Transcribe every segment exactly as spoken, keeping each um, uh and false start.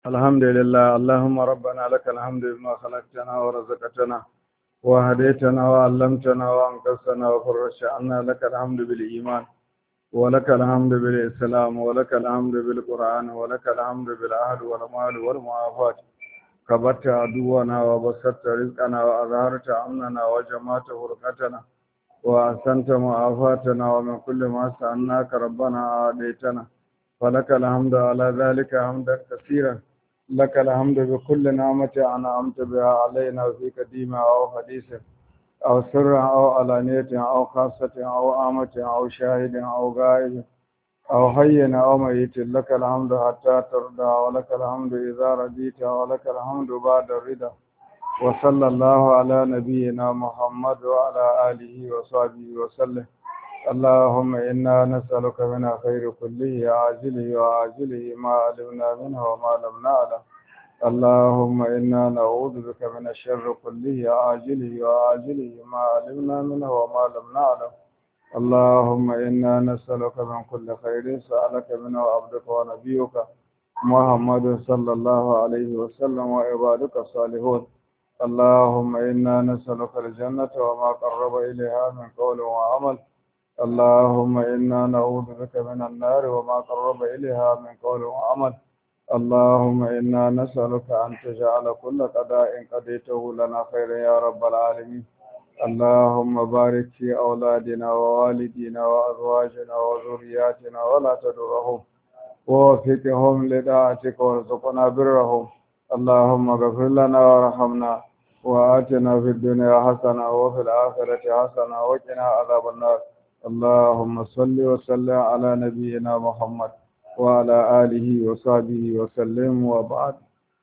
الحمد لله اللهم ربنا لك الحمد بما خلقتنا ورزقتنا وهديتنا وعلمتنا وانقذتنا وفرجت عنا. لك الحمد بالإيمان ولك الحمد بالإسلام ولك الحمد بالقرآن ولك الحمد بالعهد والمال والمعافاة. كبرت عدونا وبسطت رزقنا وأظهرت أمننا وجمعت فرقتنا وأحسنت معافاتنا، ومن كل ما سألناك ربنا أعطيتنا، فلك الحمد على ذلك حمدا كثيرا. لك الحمد بكل نعمة أنعمت بها علينا في قديمة أو حديثة أو سر أو علانية أو خاصة أو عامة أو شاهد أو غائب أو حي أو ميت. لك الحمد حتى ترضى، ولك الحمد إذا رضيت، ولك الحمد بعد الرضا. وصلى الله على نبينا محمد وعلى آله وصحبه وسلم. اللهم إنا نسألك من خير كله عاجله وعاجله ما علمنا منه وما لم نعلم. اللهم إنا نعوذ بك من الشر كله عاجله وعاجله ما علمنا منه وما لم نعلم. اللهم إنا نسألك من كل خير سألك منه عبدك ونبيك محمد صلى الله عليه وسلم وعبادك الصالحون. اللهم إنا نسألك الجنة وما قرب إليها من قول وعمل. اللهم إنا نعوذ بك من النار وما قرب إليها من قول وعمل. اللهم إنا نسألك أن تجعل كل قضاء قضيته لنا خيرا يا رب العالمين. اللهم بارك في أولادنا ووالدينا وأزواجنا وذرياتنا ولا تدرهم، ووفقهم لطاعتك وارزقنا برهم. اللهم اغفر لنا وارحمنا وآتنا في الدنيا حسنة وفي الآخرة حسنة وقنا عذاب النار. اللهم صل وسلم على نبينا محمد وعلى آله وصحبه وسلم وبعد.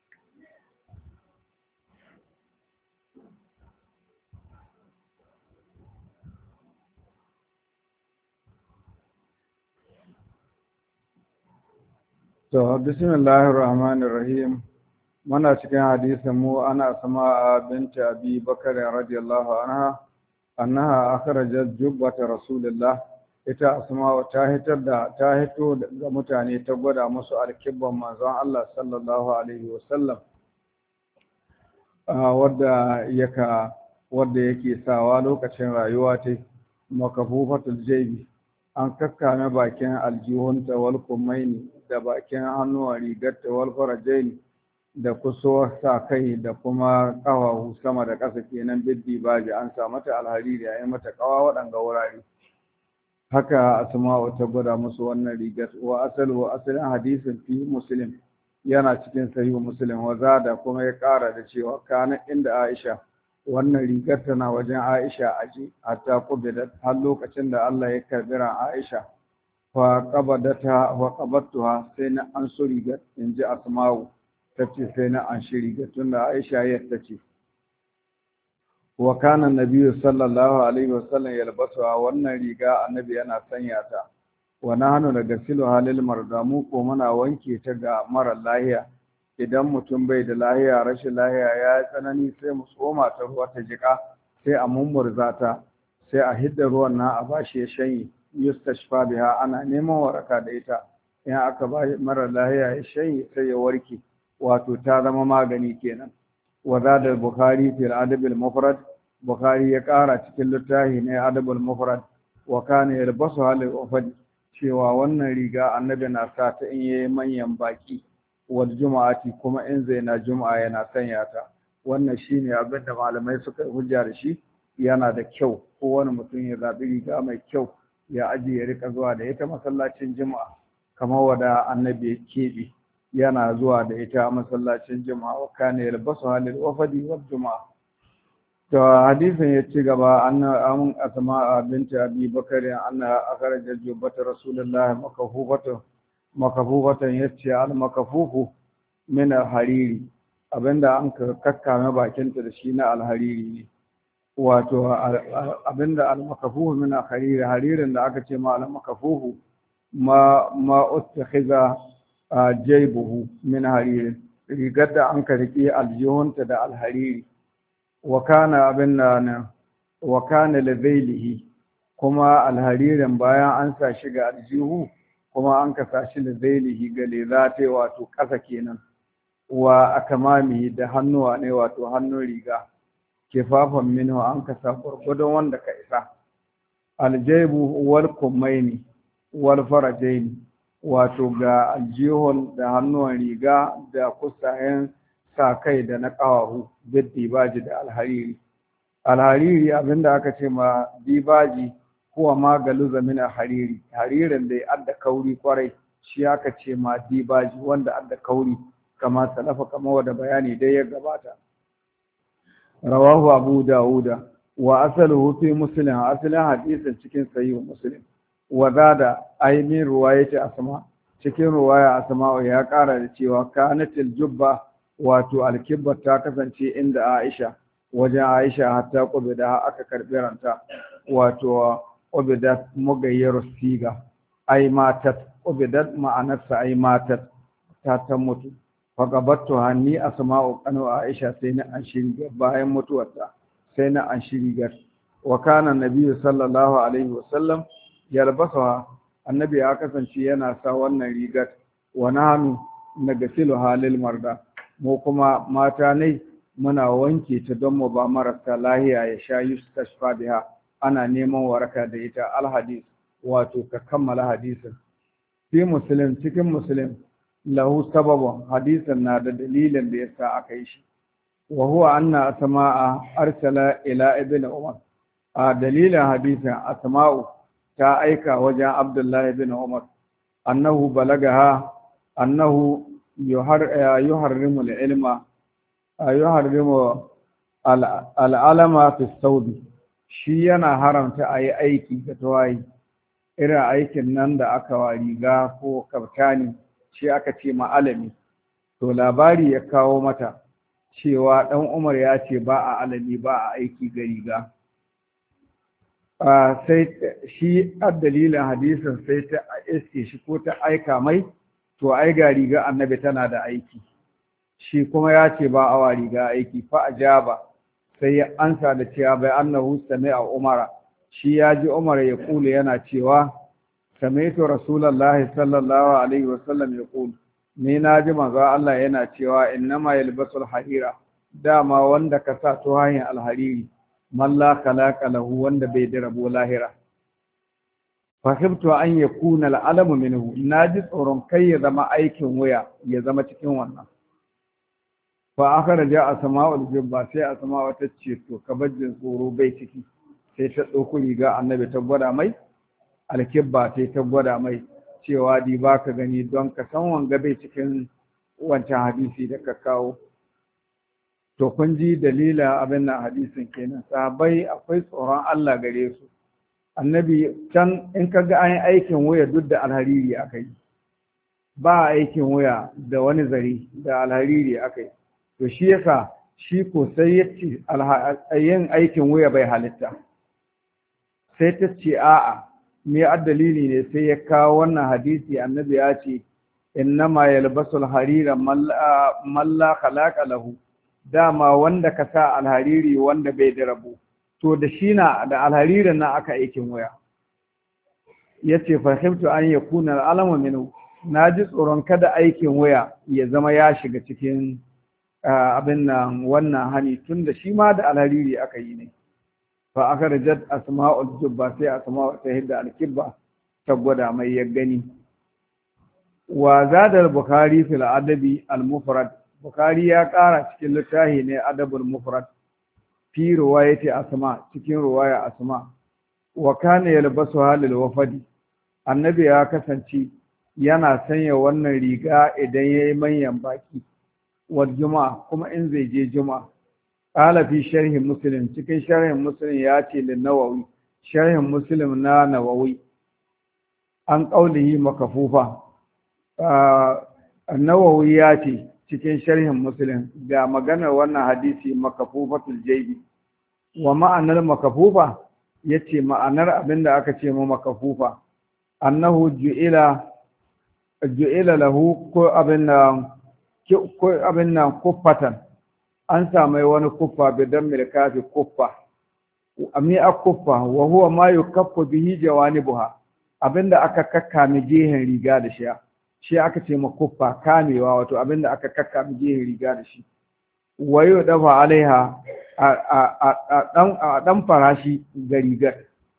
To bismillahir rahmanir rahim. Muna cikin hadisin mu ana Asma'a binti Abi Bakr radiyallahu anha annaha akhrajat jubbata rasulillah. Ita Asma'u ta hitar da ta hito ga mutane ta gwada musu alkibban manzon Allah sallallahu alaihi wasallam wadda yaka wadda yake sawa lokacin rayuwa ta makafufatul jaybi, an kakkame bakin aljihunta wal kumaini da bakin hannuwan rigarta wal farajaini da kusuwar sa kai da kuma ƙawahu sama da ƙasa kenan biddi baji an sa mata alhariri a yi mata ƙawa waɗanga wurare. Haka Asma'u ta gwada musu wannan rigar. Wa asali wa asalin hadisin fi Muslim yana cikin sahihu Muslim, wa zada kuma ya ƙara da cewa kana inda Aisha, wannan rigar tana wajen Aisha aje hatta qubidat har lokacin da Allah ya karbi ran Aisha fa qabadata wa qabattuha sai na an so rigar, inji Asma'u tace sai na an shi rigar tunda Aisha ya tace. Wa kana nabiyyu sallallahu alaihi wasallam yalbasuha, wannan riga annabi yana sanya ta. Wa nahnu daga silu halil mardamu ko muna wanke ta ga mara lahiya. Idan mutum bai da lahiya, rashin lahiya ya tsanani, sai mu tsoma ta ruwa ta jika, sai a mummurza ta, sai a hidda ruwan nan a bashi ya shanye. Yustashfa biha, ana neman waraka da ita. In aka ba mara lahiya ya shanye sai ya warke, wato ta zama magani kenan. Wa zada al-Bukhari fi al-Adab al-Mufrad, Bukhari ya ƙara cikin littafi ne Adab al-Mufrad, wa kana yalbasu hal wafad, cewa wannan riga annabi na sa ta in yayi manyan baki, wal juma'ati kuma in zai na juma'a yana sanya ta. Wannan shine abin da malamai suka hujja da shi. Yana da kyau kowane mutum ya zabi riga mai kyau ya aje ya rika zuwa da ita masallacin juma'a, kamar wada annabi ya keɓe yana zuwa da ita masallacin juma'a. Wa kana yalbasu halil wafadi wal juma'a. To hadisin ya ci gaba, anna amun Asma'a binti Abi Bakr anna akhrajat jubbata Rasulullah makafufatan makafufatan yace al makafufu min al hariri, abinda an kakkame bakinta da shi na al hariri ne. Wato abinda al makafufu min al hariri, haririn da aka ce ma al makafufu ma ma uttakhiza jaybuhu min hariri, rigar da an ka rike aljihunta da al hariri. wa kana abin nan wa kana lizailihi, kuma alharirin bayan an sa shi ga aljihu kuma an ka sa shi lizailihi ga lezate wato ƙasa kenan wa akamami da hannuwa ne wato hannun riga kifafan minhu an kasa gurgudun wanda ka isa aljaibu wal kumaini wal farajaini wato ga aljihun da hannuwan riga da kusayen sa kai da na ƙawahu bid dibaji da alhariri alhariri abinda aka ce ma dibaji kuwa ma galuza min hariri haririn da ya adda kauri kwarai shi aka ce ma dibaji wanda adda kauri kama salafa kama wada bayani dai ya gabata rawahu abu dauda wa asaluhu fi muslim asalin hadisin cikin sahih muslim wa zada aymin ruwayati asma cikin ruwaya asma ya kara da cewa kanatil jubba wato alkibba ta kasance inda Aisha wajen Aisha hatta kubida aka karbi ranta wato ubidat mugayyar siga ai matat ubidat ma'anarsa ai matat ta ta mutu faqabattu hanni asma'u qanu Aisha sai na an shiri bayan mutuwarta sai na an shiri gar wa kana nabiyyu sallallahu alaihi wasallam yalbasuha annabi ya kasance yana sa wannan rigar wa nahnu nagsilu halil marda mu kuma mata ne muna wanke ta don mu ba marasa lahiya ya sha yustashfa biha ana neman waraka da ita alhadis wato ka kammala hadisin fi muslim cikin muslim lahu sababun hadisin na da dalilin da yasa aka yi shi wa huwa anna asma'a arsala ila ibn umar a dalilin hadisin asma'u ta aika wajen abdullahi ibn umar annahu balagaha annahu yuharrimu al-ilma yuharrimu al-alama fi saudi shi yana haramta a yi aiki da tawayi irin aikin nan da aka wa riga ko kaftani shi aka ce ma'alami to labari ya kawo mata cewa ɗan umar ya ce ba a alami ba a aiki ga riga sai shi a dalilin hadisin sai ta iske shi ko ta aika mai to ai ga riga annabi tana da aiki shi kuma ya ce ba awa riga aiki fa ajaba sai ya ansa da cewa bai annahu sami'a umara shi ya ji umar ya kula yana cewa sami'tu rasulullahi sallallahu alaihi wasallam ya kula ni na ji manzo Allah yana cewa innama yalbasul harira dama wanda ka sa tuhayin alhariri man la khalaqa lahu wanda bai da rabo lahira fa khiftu an yakuna al'alamu minhu naji tsoron kai ya zama aikin waya ya zama cikin wannan fa akhraja asma'ul jibba sai asma'u ta ce to kabajin tsoro bai ciki sai ta dauko riga annabi ta gwada mai alkibba sai ta gwada mai cewa di baka gani don ka san wanga bai cikin wancan hadisi da ka kawo to kun ji dalila abin nan hadisin kenan sahabbai akwai tsoron Allah gare su annabi can in ka ga an yi aikin waya duk da alhariri akai ba aikin waya da wani zari da alhariri akai to shi yasa shi ko sai ya ce yin aikin waya bai halitta sai ta ce a'a me dalili ne sai ya kawo wannan hadisi annabi ya ce innama yalbasul harira man la khalaqa lahu dama wanda ka sa alhariri wanda bai da rabo to da shi na da alharirin na aka aikin waya yace fa khiftu an yakuna al'alamu minhu naji tsoron kada aikin waya ya zama ya shiga cikin abin nan wannan hani tunda shi ma da alhariri aka yi ne fa akhrajat asma'ul jubba sai asma'u ta hidda al-kibba ta gwada mai ya gani wa zada al-bukhari fil adabi al-mufrad bukhari ya kara cikin littafi ne adabul mufrad fi riwayati asma cikin riwaya asma wa kana yalbasu halil wafadi annabi ya kasance yana sanya wannan riga idan yayi manyan baki wa juma'a kuma in zai je juma'a qala fi sharhi muslim cikin sharhin muslim ya ce lin nawawi sharhin muslim na nawawi an qaulihi makafufa an-nawawi ya ce cikin sharhin muslim ga maganar wannan hadisi makafufatul jaybi wa ma'anar makafufa yace ma'anar abinda aka ce mu makafufa annahu ju'ila ju'ila lahu ko abinda ko abinda kuffatan an samai wani kuffa bidan milkafi kuffa ami akuffa wa huwa ma yukaffu bihi jawanibuha abinda aka kakkame gehen riga da shi shi aka ce makuffa kamewa wato abinda aka kakkame gehen riga da shi wayo dafa alaiha a ɗan farashi ga rigar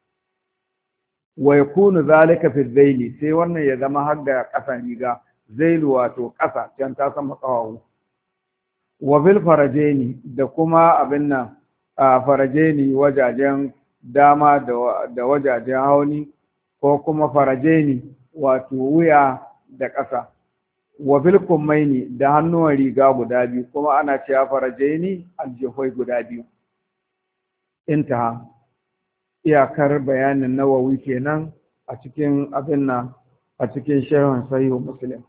wa yakunu zalika fi zaili sai wannan ya zama har da ƙasan riga zailu wato ƙasa can ta sama ƙawawu wa bil farajeni da kuma abin nan a farajeni wajajen dama da wajajen hauni ko kuma farajeni wato wuya da ƙasa wa bil kummaini da hannuwan riga guda biyu kuma ana cewa farajeni aljihoi guda biyu intaha iyakar bayanin nawawi kenan a cikin abin nan a cikin sharhin sahihu muslim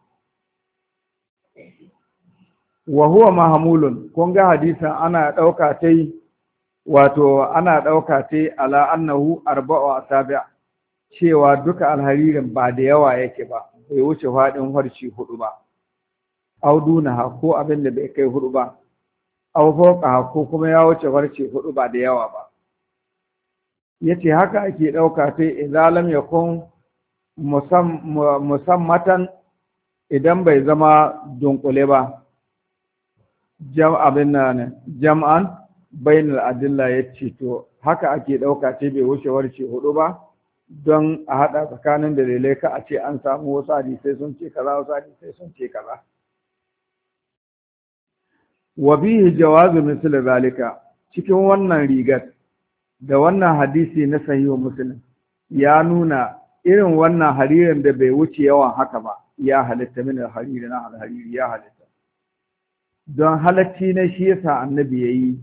wa huwa mahmulun kun ga hadisin ana dauka tai wato ana dauka tai ala annahu arba'u asabi' cewa duka alharirin ba da yawa yake ba bai wuce fadin harci hudu ba auduna ko abin da bai kai hudu ba aw fawqa ko kuma ya wuce harci hudu ba da yawa ba yace haka ake dauka tai idan lam yakun musammatan idan bai zama dunkule ba jam abin nan jam'an bainal adilla yace to haka ake dauka ce bai wuce warce hudu ba don a hada tsakanin dalilai ka a ce an samu wasu hadisai sun ce kaza wasu hadisai sun ce kaza wa bihi jawazu misl zalika cikin wannan rigar da wannan hadisi na sahihu muslim ya nuna irin wannan haririn da bai wuce yawan haka ba ya halitta min al-hariri na al-hariri ya halitta don halacci na shi yasa annabi yayi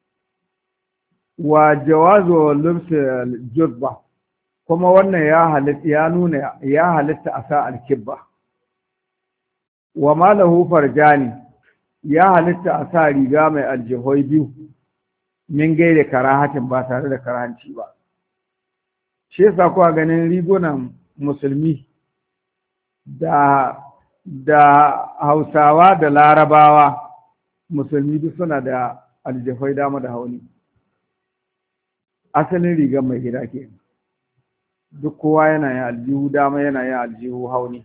wa jawazu lubs al-jubba kuma wannan ya halitta ya nuna ya halitta asa al-kibba wa malahu farjani ya halitta asa riga mai aljihoi biyu min gaire karahatin ba tare da karahanci ba shi yasa kuwa ganin rigunan musulmi da da hausawa da larabawa musulmi duk suna da aljihoi dama da hauni asalin rigar mai gida ke duk kowa yana yin aljihu dama yana yin aljihu hauni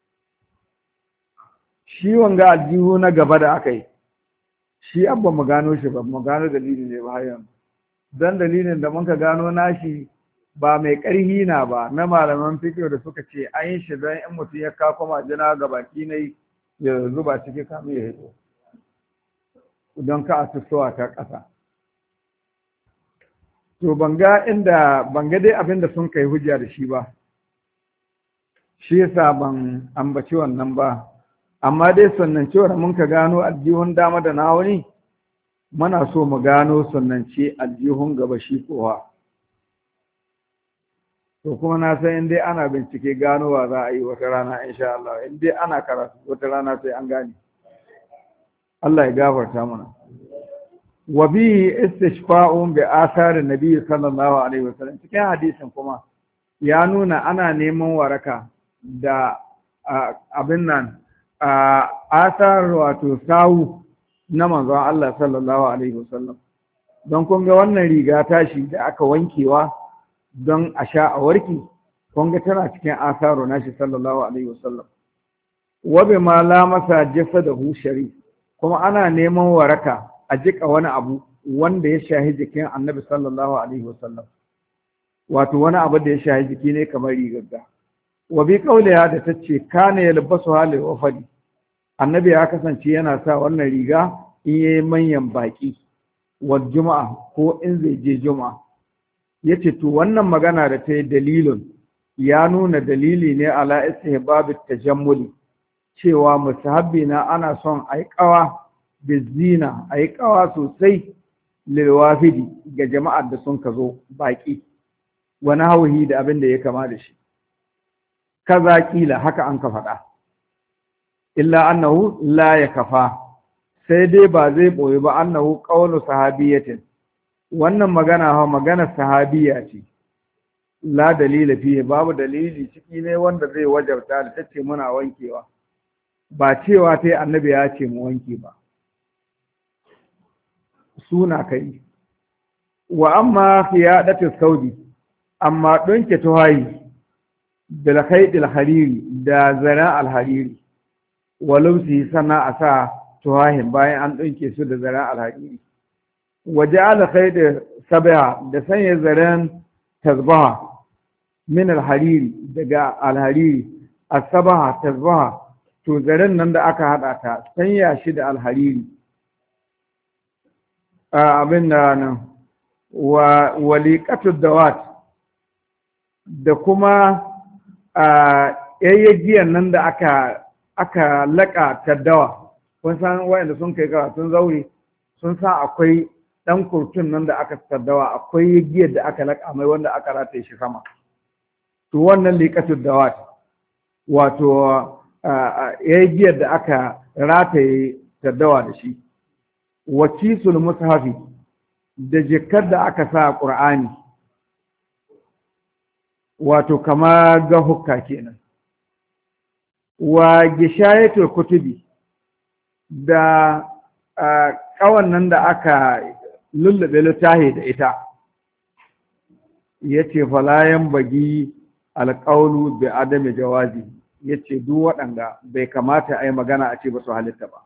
shi wanga aljihu na gaba da aka yi shi abba mu gano shi ba mu gano dalilin ne ba yanzu dan dalilin da muka gano nashi ba mai ƙarhi na ba na malaman fiqh da suka ce an yi shi don in mutum ya kako majina ga baki ne ya zuba ciki kamin ya hito don ka asusuwa ta ƙasa to banga inda banga dai abin da sun kai hujja da shi ba shi yasa ban ambaci wannan ba amma dai sannan cewar mun ka gano aljihun dama da na wani muna so mu gano sannan ce aljihun gaba shi kowa to kuma na san in dai ana bincike ganowa za a yi wata rana insha Allah in dai ana karatu wata rana sai an gane Allah ya gafarta mana wa bi istishfa'un bi atharin nabi sallallahu alaihi wasallam cikin hadisin kuma ya nuna ana neman waraka da abin nan athar wato sawu na manzon Allah sallallahu alaihi wasallam don kun ga wannan riga tashi da aka wankewa don a sha a warki kun ga tana cikin asaru nashi sallallahu alaihi wasallam wa bi ma la masa jasadahu shari kuma ana neman waraka a jika wani abu wanda ya shahi jikin annabi sallallahu alaihi wasallam wato wani abu da ya shahi jiki ne kamar rigar wa bi qauliha da tace kana yalbasu hali wafadi annabi ya kasance yana sa wannan riga in yayi manyan baki wa juma'a ko in zai je juma'a yace to wannan magana da ta yi dalilin ya nuna dalili ne ala istihbabit tajammuli cewa musahabbi na ana son ai kawa bizina ai kawa sosai lil wafidi ga jama'ar da sun kazo baki wani hauhi da abin da ya kama da shi kaza kila haka an ka faɗa illa annahu la yakfa sai dai ba zai boye ba annahu qawlu sahabiyatin wannan magana ha magana sahabiya ce la dalila fiye babu dalili ciki ne wanda zai wajabta da tace muna wankewa ba cewa tai annabi ya ce mu wanke ba suna kai wa amma qiyadatu saudi amma donke tuhayi bil khaydil hariri da zara al hariri walubsi sana a sa tuwahin bayan an ɗinke su da zaren alhariri waje ala da sabiha da sanya zaren tasbaha min alhariri daga alhariri asabaha tasbaha to zaren nan da aka hada ta sanya shi da alhariri abin da nan wa waliqatud dawat da kuma yayyagiyan nan da aka aka laka taddawa kun san wayanda sun kai karatun zauri sun san akwai dan kurtun nan da aka taddawa akwai yaggiyar da aka laka mai wanda aka rataye shi sama to wannan liqatud dawat wato yaggiyar da aka rataye taddawa da shi wakisul mushafi da jikar da aka sa qur'ani wato kama ga hukka kenan wa gishayatul kutubi da kawan nan da aka lullube littahi da ita yace falayan bagi alqaulu bi adami jawazi yace duk waɗanda bai kamata a yi magana a ce ba su halitta ba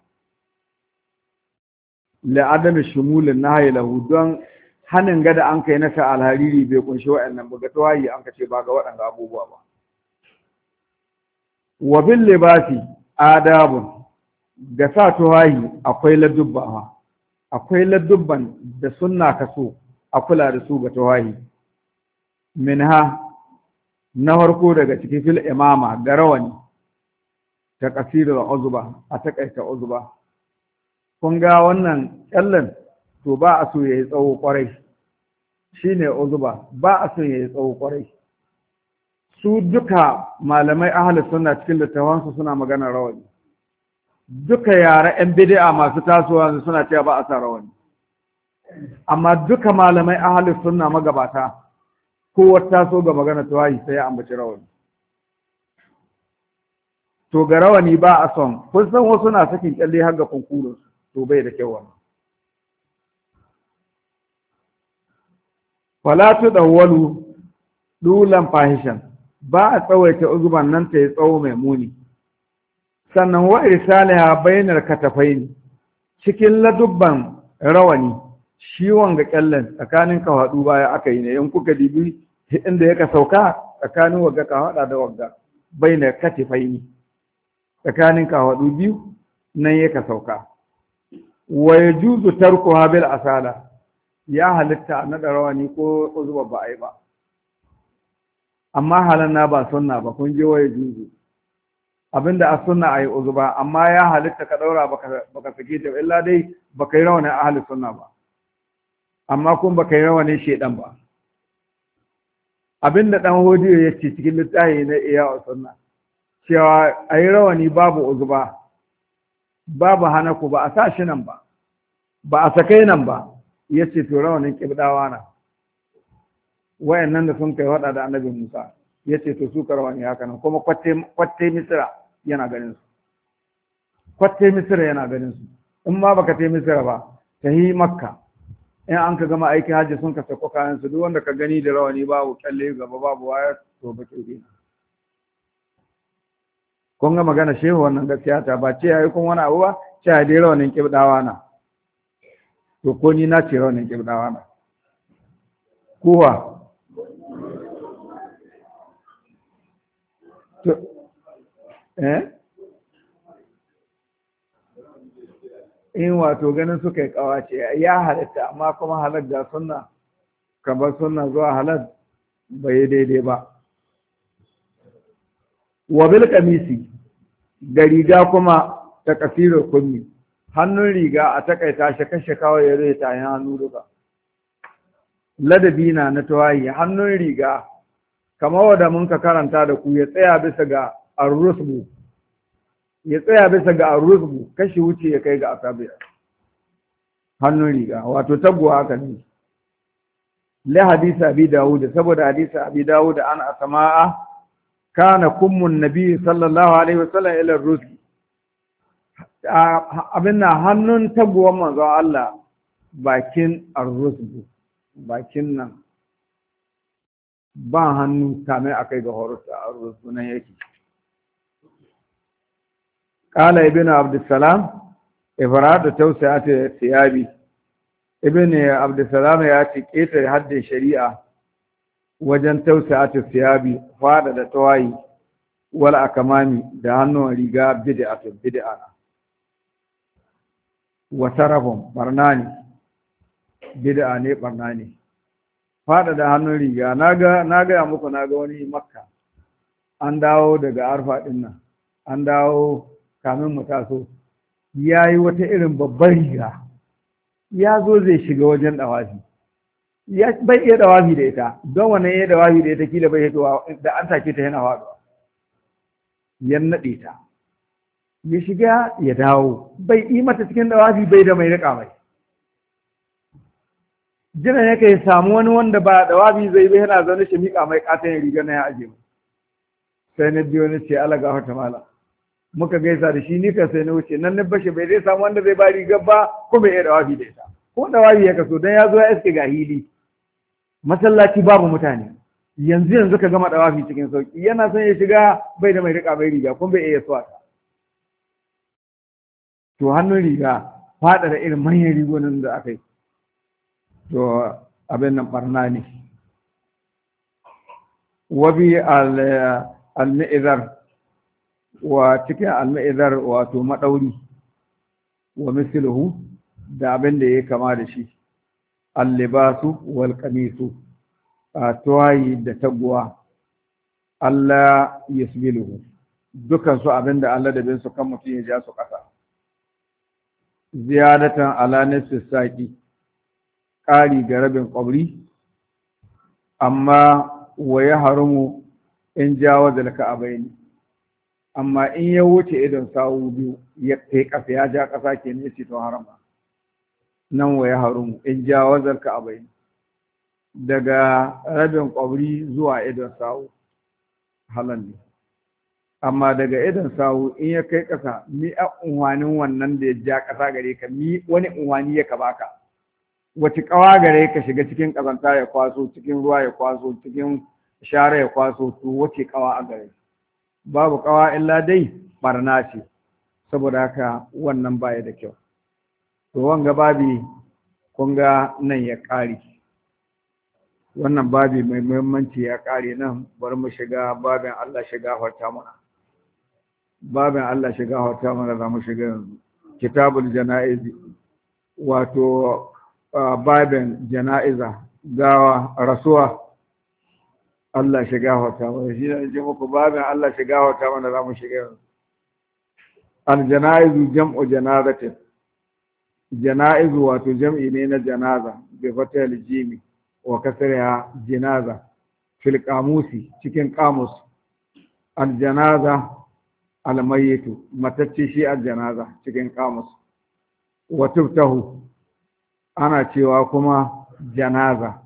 la adami shumulin nahyi lahu don hanin gada an kai nasa alhariri bai kunshi waɗannan buga tawayi an kace ba ga waɗanda abubuwa ba wa bil libasi adabun ga sa tawayi akwai ladubba akwai ladubban da sunna kaso a kula da su ga tawayi minha na farko daga cikin fil imama da rawani ta kasirul uzba a takaita uzba kun ga wannan kyallan to ba a so yayi tsawo kwarai shine uzba ba a so yayi tsawo kwarai su duka malamai ahli sunna cikin littafansu suna magana rawani duka yara yan bid'a masu tasowa suna cewa ba a sa rawani amma duka malamai ahli sunna magabata kowa taso ga magana tawayi sai ya ambaci rawani to ga rawani ba a son kun san wasu na sakin kyalle har ga kunkurun to bai da kyau wannan wala tudawwalu dulan fahishan ba a tsawaita uzuban nan ta yi tsawo mai muni sannan wa irsaliha bainar katafaini cikin ladubban rawani shi wanga kyallen tsakanin kawadu baya aka yi ne in kuka dibi inda yaka sauka tsakanin wagga kawada da wagga bainar katafaini tsakanin kawadu biyu nan yaka sauka wa yajuzu tarkuha bil asala ya halitta na da rawani ko uzuba ba ai ba amma halanna ba sunna ba kun je wa yajuzu abinda a sunna ayi uzuba amma ya halitta ka daura baka baka sake ta illa dai baka yi rawani ahli sunna ba amma kun baka yi rawani shedan ba abinda dan hodiyo yace cikin littafi na iya sunna cewa ayi rawani babu uzuba babu hanaku ba a sa shi nan ba ba a sakai nan ba yace to rawanin kibdawa na wayannan da sun kai wada da annabi Musa yace to su karawani haka nan kuma kwatte kwatte misra yana ganin su kwatte misra yana ganin su in ma baka tai misra ba tahi makka in an ka gama aikin haji sun ka sako kayan su duk wanda ka gani da rawani babu kalle gaba babu waya to ba ke kun ga magana shehu wannan gaskiya ta ba ce yayi kun wani abu ba ce ya dai rawanin kibdawa na to ko ni na ce rawanin kibdawa na kowa to eh in wato ganin suka yi kawace ya halatta amma kuma halar da sunna kamar sunna zuwa halar bai daidai ba wa bil kamisi ga riga kuma ta kasirar kunni hannun riga a takaita shi kashe kawai ya zai ta hannu duka ladabi na na tawayi hannun riga kamar wanda mun ka karanta da ku ya tsaya bisa ga arrusbu ya tsaya bisa ga arrusbu kashi wuce ya kai ga asabi hannun riga wato taguwa haka ne la hadisi abi dawud saboda hadisi abi dawud an asma'a kana kummun nabi sallallahu alaihi wasallam ila ruski abin na hannun taguwan manzon Allah bakin arrusbu bakin nan ba hannu kamar akai ga horusa arrusbu nan yake qala ibnu abdussalam ifradu tawsi'ati thiyabi ibnu abdussalam ya ce ƙetare haddin shari'a wajen tawsi'ati thiyabi fada da tawayi wal akamami da hannun riga bid'atu bid'a wa sarafun barnani bid'a ne barnani fada da hannun riga naga naga muku naga wani makka an dawo daga arfa din nan an dawo kamin mu taso yayi wata irin babbar riga ya zo zai shiga wajen dawafi ya bai iya dawafi da ita don wannan ya dawafi da ita kila bai hitowa da an take ta yana faɗuwa ya naɗe ta ya shiga ya dawo bai yi mata cikin dawafi bai da mai riƙa mai jina ya kai samu wani wanda ba dawafi zai bai yana zaune shi miƙa mai ƙatan riga na ya aje mu sai na biyo ni ce ala gafarta mala muka gaisa da shi ni ka sai na wuce nan na bashi bai zai samu wanda zai ba rigar ba ko bai iya dawafi da ita ko dawafi ya kaso dan ya zo ya iske ga hili masallaci babu mutane yanzu yanzu ka gama dawafi cikin sauki yana son ya shiga bai da mai rika bai riga kuma bai iya suwa ta to hannun riga fada da irin manyan rigunan da aka yi to abin nan barna ne wabi al-mi'izar wa cikin al-mi'izar wato madauri wa misluhu da abin da ya kama da shi al-libasu wal qamisu a tuwayi da taguwa Allah yasbiluhu dukan su abinda Allah da bin su kan mutum ya ja su kasa ziyadatan ala nisfi saqi ƙari ga rabin ƙwabri amma wa ya harumu in jawaza al-ka'abaini amma in ya wuce idan sawu biyu ya kai kasa ya ja kasa ke ne shi to harama nan wa ya harumu in jawaza al-ka'abaini daga rabin ƙwabri zuwa idon sawu halan ne amma daga idon sawu in ya kai ƙasa ni a unwanin wannan da ya ja ƙasa gare ka ni wani unwani ya ka baka wace ƙawa gare ka shiga cikin ƙazanta ya kwaso cikin ruwa ya kwaso cikin share ya kwaso to wace ƙawa a gare babu ƙawa illa dai barna ce saboda haka wannan baya da kyau to wanga babi kun ga nan ya ƙare wannan babi mai muhimmanci ya kare nan bari mu shiga babin Allah shiga horta mana babin Allah shiga horta mana za mu shiga yanzu kitabul janaiz wato babin janaiza gawa rasuwa Allah shiga horta mana shi ne ji muku babin Allah shiga horta mana za mu shiga yanzu al janaizu jam'u janazatin janaizu wato jam'i ne na janaza bi fatal jimi wa kasariya jinaza fil qamusi cikin qamus al janaza al mayyitu matacce shi al janaza cikin qamus wa tuftahu ana cewa kuma janaza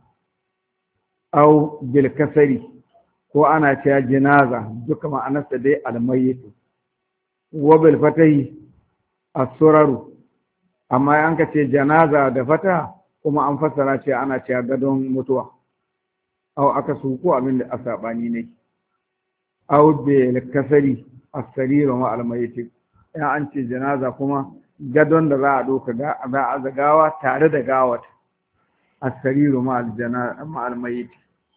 au bil kasari ko ana cewa jinaza duka ma'anarsa dai al mayyitu wa bil fatahi as-suraru amma an ka ce janaza da fata kuma an fassara ce ana cewa gadon mutuwa aw aka su ko abin da asabani ne aw bil kasari as-sarir wa al-mayyit ya an ce janaza kuma gadon da za a doka ga za a zagawa tare da gawat as-sarir ma al-janaza ma al-mayyit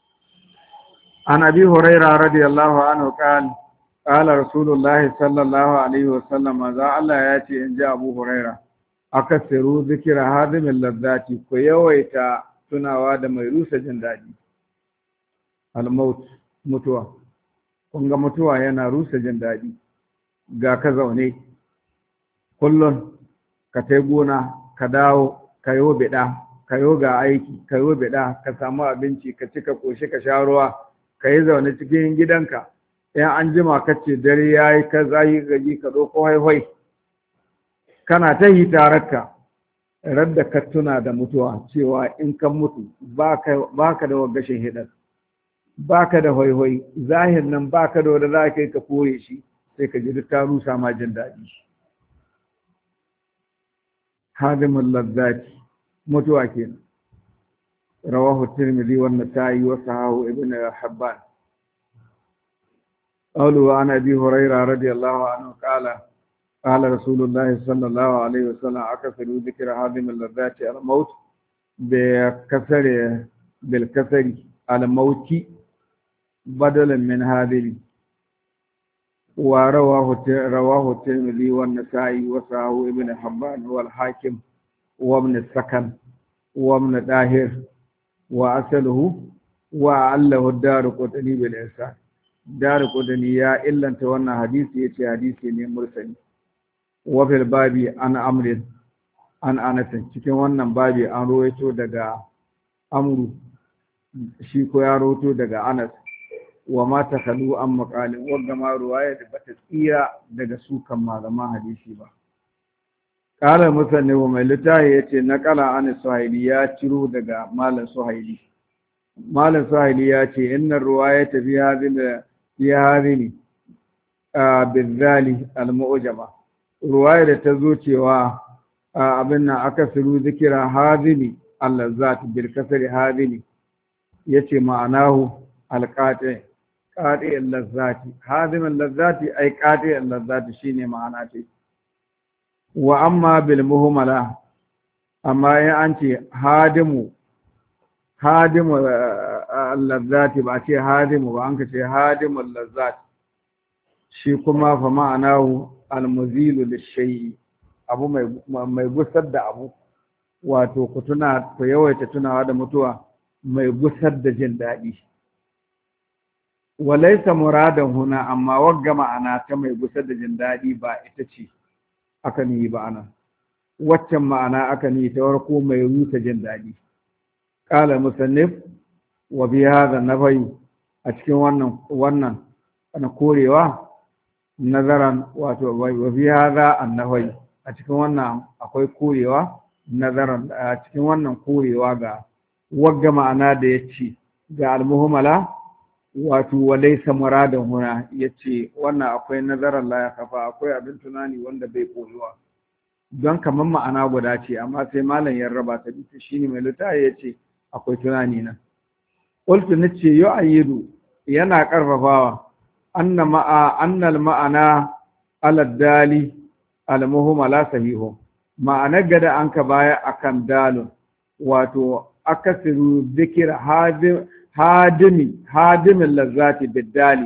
an abi hurairah radiyallahu anhu qala qala rasulullahi sallallahu alaihi wasallam za Allah ya ce in ji abu hurairah akasiru zikira hadimin lazzati ku yawaita tunawa da mai rusa jin daɗi al-maut mutuwa kun ga mutuwa yana rusa jin daɗi ga ka zaune kullun ka tai gona ka dawo ka yo bida ka yo ga aiki ka yo bida ka samu abinci ka ci ka koshi ka sha ruwa ka yi zaune cikin gidanka in an jima ka ce dare yayi ka zayi gaji ka zo ko haihai kana ta yi tararka radda ka tuna da mutuwa cewa in kan mutu ba ka da wagashin hidar ba ka da hoihoi zahir nan ba ka da wadda za ka yi ka koye shi sai ka ji duk ta rusa ma jin daɗi hadimin lazzati mutuwa kenan rawahu tirmidhi wa nasa'i wa sahahu ibn habban قالوا عن ابي هريره رضي الله عنه قال قال رسول الله صلى الله عليه وسلم أكثر ذكر هادم اللذات الموت بكسر بالكسر الموت بدلا من هذه. ورواه رواه الترمذي والنسائي وصححه ابن حبان والحاكم وابن السكن وابن طاهر وأصله وعله الدار قطني بالإحسان. دار قطني يا إلا أنت وانا حديث يتي حديثي مرسل. وفي الباب عن أمر عن أنس cikin wannan babi an rawaito daga amru shi ko ya rawaito daga Anas wa ma takhalu an maqalin wanda ma ruwaya da bata tsira daga sukan malaman hadisi ba. Qala musanni wa mai litahi yace naqala an suhaili ya ciro daga malam suhaili. Malam suhaili ya ce inna ruwayata bi hadhihi bi hadhihi bizali al-mu'jama, ruwaya da ta zo cewa abin nan aka siru zikira hadhihi al-lazzat bil kasri hadhihi yace ma'anahu al-qati qati al-lazzati hadhihi al-lazzati ay qati al-lazzati shine ma'ana ce. Wa amma bil muhmala, amma ya an ce hadimu hadimu al-lazzati ba ce hadimu ba, an ka ce hadimu al-lazzati shi kuma fa ma'anahu al-muzilu lish-shay'i, abu mai mai gusar da abu, wato ku tuna ku yawaita tunawa da mutuwa mai gusar da jin daɗi. Walaysa muradan huna, amma wagga ma'ana ta mai gusar da jin daɗi ba ita ce aka nihi ba ana, waccan ma'ana aka nihi ta warko mai rusa jin daɗi. Qala musannif wa bi hadha nafayi, a cikin wannan wannan ana korewa nazaran, wato wa bi hadha an-nafayi, a cikin wannan akwai korewa nazaran, a cikin wannan korewa ga wagga ma'ana da yace ga al-muhmala, wato walaysa muradan huna yace wannan akwai nazaran la kafa, akwai abin tunani wanda bai koyuwa, don kamar ma'ana guda ce amma sai malam ya raba ta bi, shine mai litafi yace akwai tunani nan. Qultu nace yu'ayyidu, yana karfafawa anna ma'a annal ma'ana ala dali al muhmala sahihu, ma'ana gada an ka baya akan dalun, wato akasiru dhikra hadim hadimi hadimin lazzati biddali,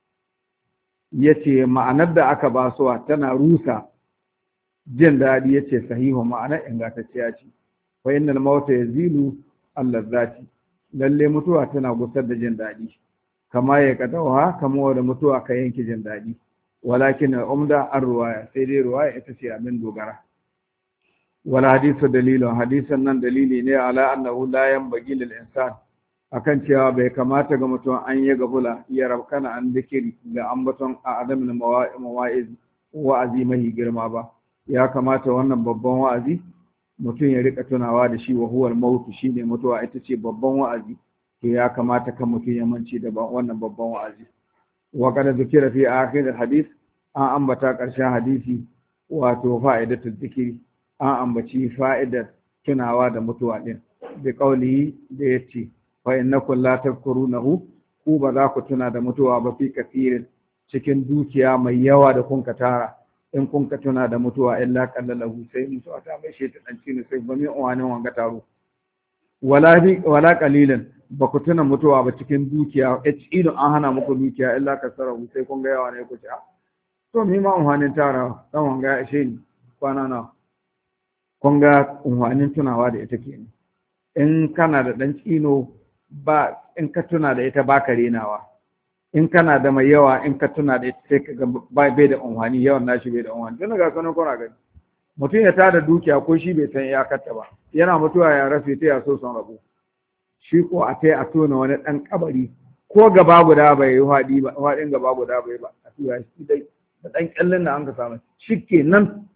yace ma'anar da aka basuwa tana rusa jin daɗi, yace sahihu, ma'anar ingantacciya ce. Fa innal mauta yazilu al-lazzati, lalle mutuwa tana gusar da jin daɗi, kama ya kadawa kama wanda mutuwa ka yanke jin daɗi. Walakin al-umda ar-ruwaya, sai dai ruwaya ita ce abin dogara. Wal hadisu dalilun, hadisan nan dalili ne ala annahu la yanbaghi lil insan, akan cewa bai kamata ga mutum an yi gabula ya rabkana an dikiri ga ambaton a adamin mawa'iz wa'azi mai girma ba. Ya kamata wannan babban wa'azi mutum ya rika tunawa da shi, wa huwal mautu, shine mutuwa ita ce babban wa'azi, to ya kamata kan mutum ya manci da wannan babban wa'azi. Wa kada zikira fi akhir hadith, an ambata karshen hadisi wato fa'idatu zikiri, an ambaci fa'idar tunawa da mutuwa din bi qaulihi da yace fa innakum la tadhkurunahu, ku ba za ku tuna da mutuwa ba fi kafirin cikin dukiya mai yawa da kun ka tara, in kun ka tuna da mutuwa illa qallalahu, sai mutuwa ta mai shi ta dan cini sai ba mai uwanin wanga taro. Wala bi wala qalilan, ba ku tuna mutuwa ba cikin dukiya, ido an hana muku dukiya illa kasarahu, sai kun ga yawa ne ku ci. To mi ma uwanin tara dan wanga ya ishe ni kwana na, kun ga uwanin tunawa da ita kenan. In kana da dan tsino ba, in ka tuna da ita ba ka renawa, in kana da mai yawa in ka tuna da ita sai ka ga bai da unhani, yawan nashi bai da unhani. Tun daga kanon kuna gani mutum ya tada dukiya ko shi bai san iyakarta ba, yana mutuwa ya rafe ta ya so son rabu, shi ko a tai a tona wani dan kabari ko gaba guda bai yi haɗi ba, haɗin gaba guda bai ba, a tura shi dai da dan kyallin da an ka samu shi kenan.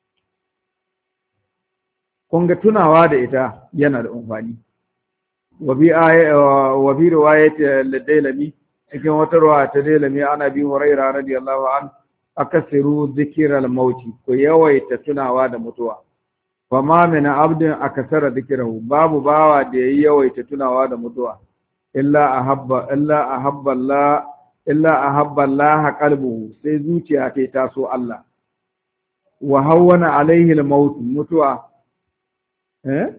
Kun ga tunawa da ita yana da amfani. Wa bi riwayat al-Dailami, cikin wata ruwa ta Dailami, ana bi Hurairah radiyallahu an, akasiru dhikral mauti, ku yawaita tunawa da mutuwa. Fa ma min abdin akasara dhikrahu, babu bawa da yayi yawaita tunawa da mutuwa, illa ahabba illa ahabba Allah illa ahabba Allah qalbuhu, sai zuciya ta taso Allah. wa hawwana alaihi al-maut mutuwa eh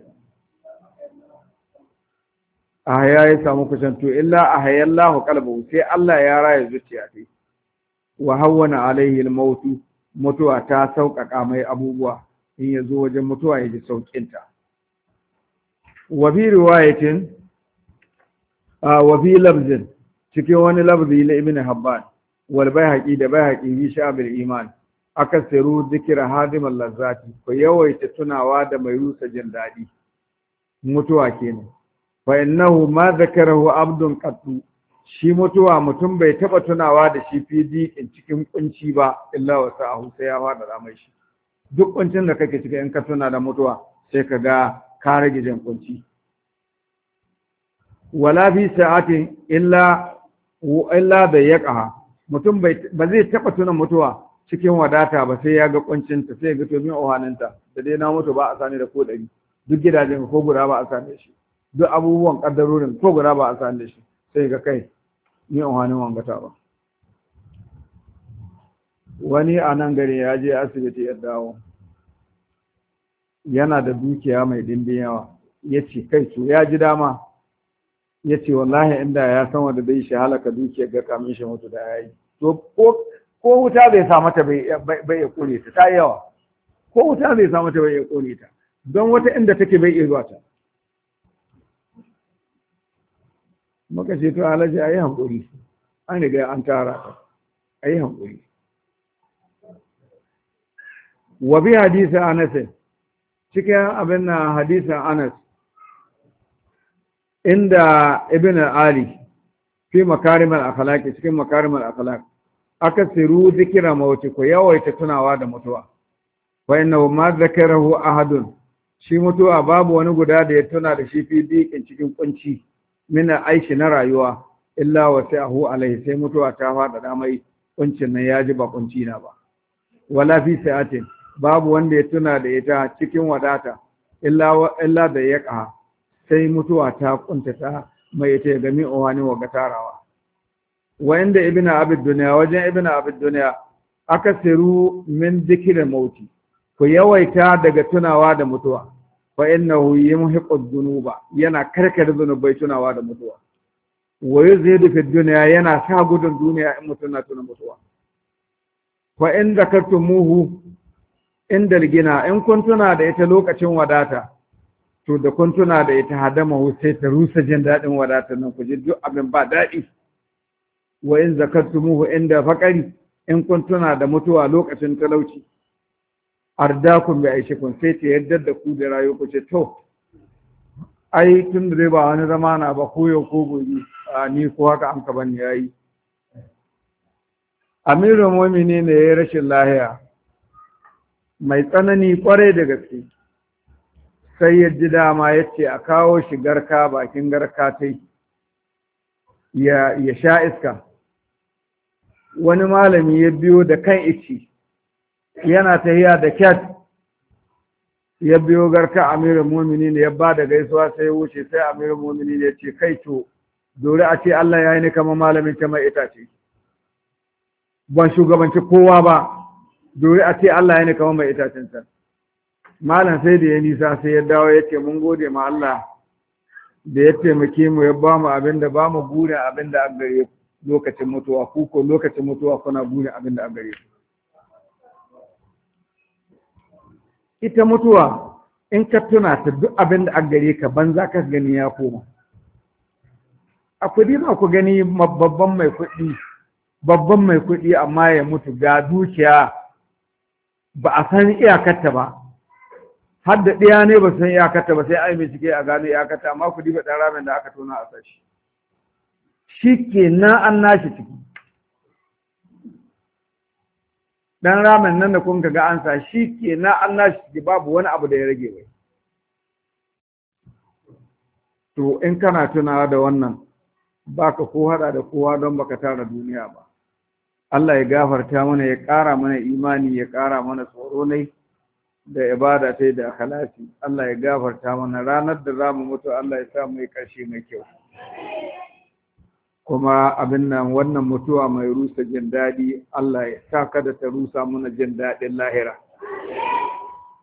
ahya ya samu kusanto illa ahyallahu qalbu sai Allah ya raya zuciya ta wa hawwana alaihi al-maut mutuwa ta sauƙaƙa mai abubuwa in yazo wajen mutuwa ya ji saukin ta wa bi riwayatin wa fi lafzin cikin wani lafzi na ibn habban wal bayhaqi da bayhaqi bi sha'bil iman akasiru zikra hadimal lazzati ko yawaita tunawa da mai rusa jin dadi mutuwa kenan fa innahu ma zakarahu abdun qattu shi mutuwa mutum bai taba tunawa da shi fi dikin cikin kunci ba illa wa sa'ahu sai ya fada da mai shi duk kuncin da kake cikin in ka tuna da mutuwa sai ka ga ka rage jin kunci wala fi sa'atin illa illa da yaqaha mutum bai ba zai taba tuna mutuwa cikin wadata ba sai ya ga kuncin ta sai ga to min ohaninta da dai na mutu ba a sani da ko dari duk gidajen ko guda ba a sani shi duk abubuwan kaddarorin ko guda ba a sani shi sai ga kai ni ohanin wangata ba wani a nan gari ya je asibiti ya dawo yana da dukiya mai dimbin yawa ya ce kai to ya ji dama ya ce wallahi inda ya san wanda zai shi halaka dukiyar ga kamin shi mutu da yayi to ko ko wuta bai sa mata bai bai ya kore ta ta yawa ko wuta bai sa mata bai ya kore ta don wata inda take bai iya zuwa ta muka ce to alaji ayi hankuri an riga an tara ta ayi hankuri wa bi hadisi Anas cikin abin na hadisin Anas inda ibn Ali fi makarim al-akhlaq cikin makarim al-akhlaq akasiru zikra mauti ko yawaita tunawa da mutuwa wa innahu ma zakarahu ahadun shi mutuwa babu wani guda da ya tuna da shi fi dikin cikin kunci mina aishi na rayuwa illa wa sa'ahu alaihi sai mutuwa ta fada da mai kuncin nan ya ji ba kunci na ba wala fi sa'atin babu wanda ya tuna da ita cikin wadata illa illa da yaqa sai mutuwa ta kuntata mai ita ga mi owani wa gatarawa wa inda ibnu abid dunya wajen ibnu abid dunya akasiru min dhikri mauti ku yawaita daga tunawa da mutuwa fa innahu yumhiqu dhunuba yana karkare zunubai tunawa da mutuwa wa yuzidu fi dunya yana sa gudun duniya in mutun na tuna mutuwa fa in zakartumuhu inda gina in kun tuna da ita lokacin wadata to da kun tuna da ita hadama sai ta rusa jin dadin wadata nan ku ji duk abin ba dadi wa in zakartumuhu inda faqari in kun tuna da mutuwa lokacin talauci ardakum bi aishikum sai ta yadda da ku da rayu ku ce to ai tun da ba wani zamana ba ko yau ko gobe ni ko haka an ka bani yayi amirul mu'minin ne ya rashin lahiya mai tsanani kwarai da gaske sai ya ji dama ya ce a kawo shi garka bakin garka ta ya ya sha iska wani malami ya biyo da kan ici yana tahiya da kyat ya biyo garka amirul mu'minin ya ba da gaisuwa sai ya wuce sai amirul mu'minin ya ce kai to dore a ce Allah ya yi ni kamar malamin ta mai itace ban shugabanci kowa ba dore a ce Allah ya yi ni kamar mai itacen ta malam sai da ya nisa sai ya dawo ya ce mun gode ma Allah da ya taimake mu ya ba mu abin da ba mu burin abin da an gare lokacin mutuwa ku ko lokacin mutuwa kuna burin abin da an gare ita mutuwa in ka tuna ta duk abin da an gare ka banza ka gani ya koma a kudi ma ku gani babban mai kuɗi babban mai kuɗi amma ya mutu ga dukiya ba a san iyakarta ba har da ɗaya ne ba san iyakarta ba sai ai mai cike a gano iyakarta amma kudi ba ɗan ramin da aka tona a sashi shi ke na an nashi ciki dan ramin nan da kun ga an sa shi ke na an nashi ciki babu wani abu da ya rage bai to in kana tunawa da wannan baka ko hada da kowa don baka tara duniya ba Allah ya gafarta mana ya ƙara mana imani ya ƙara mana tsoro ne da ibada tai da akhlasi Allah ya gafarta mana ranar da zamu mutu Allah ya sa mu yi ƙarshe mai kyau kuma abin nan wannan mutuwa mai rusa jin daɗi Allah ya sa kada ta rusa mana jin daɗin lahira